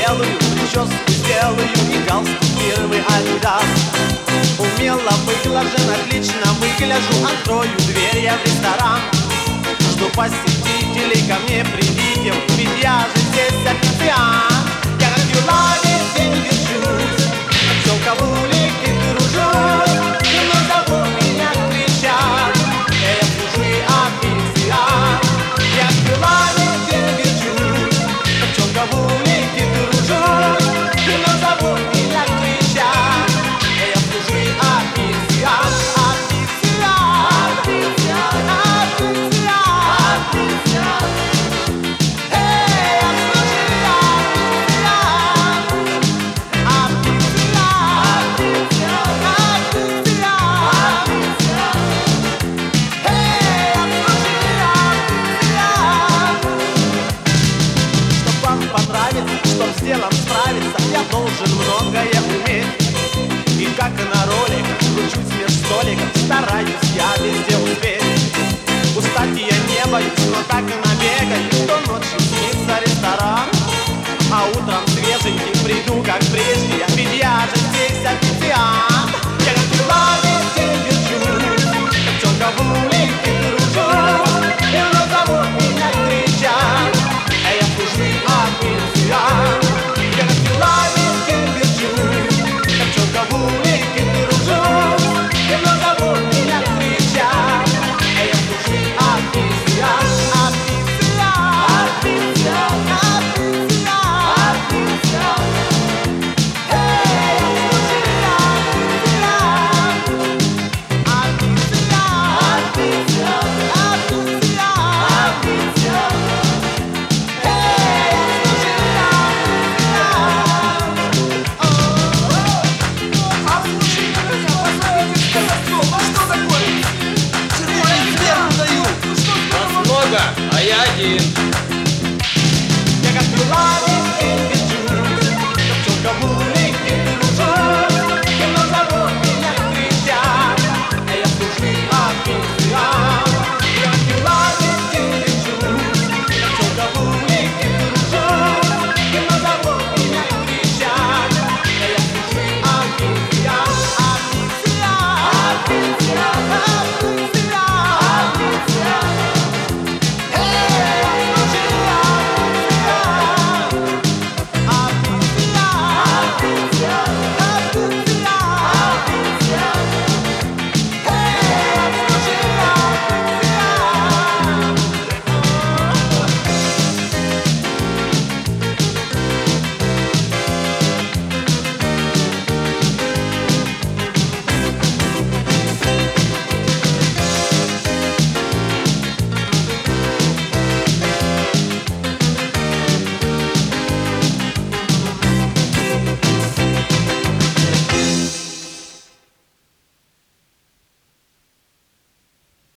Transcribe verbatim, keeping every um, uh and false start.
сделаю, прическу сделаю и галстук первый Адидас. Умело выглажен, отлично выгляжу, открою дверь я в ресторан, что посетителей ко мне привидел, ведь я же здесь официант. Я как в Юлане день держусь, как пчелка в улике кружусь, и мной зовут меня кричат, я служи официант. Я как в Юлане день держусь, как пчелка в улике кружусь, и мной зовут меня кричат, я служи официант. Официант, официант, официант. Чтоб с делом справиться, я должен многое уметь. И как на ролик, кручусь меж столиков, стараюсь я везде успеть. Устать я не боюсь, но так и набегаю, что ночью снится ресторан, а утром свеженький приду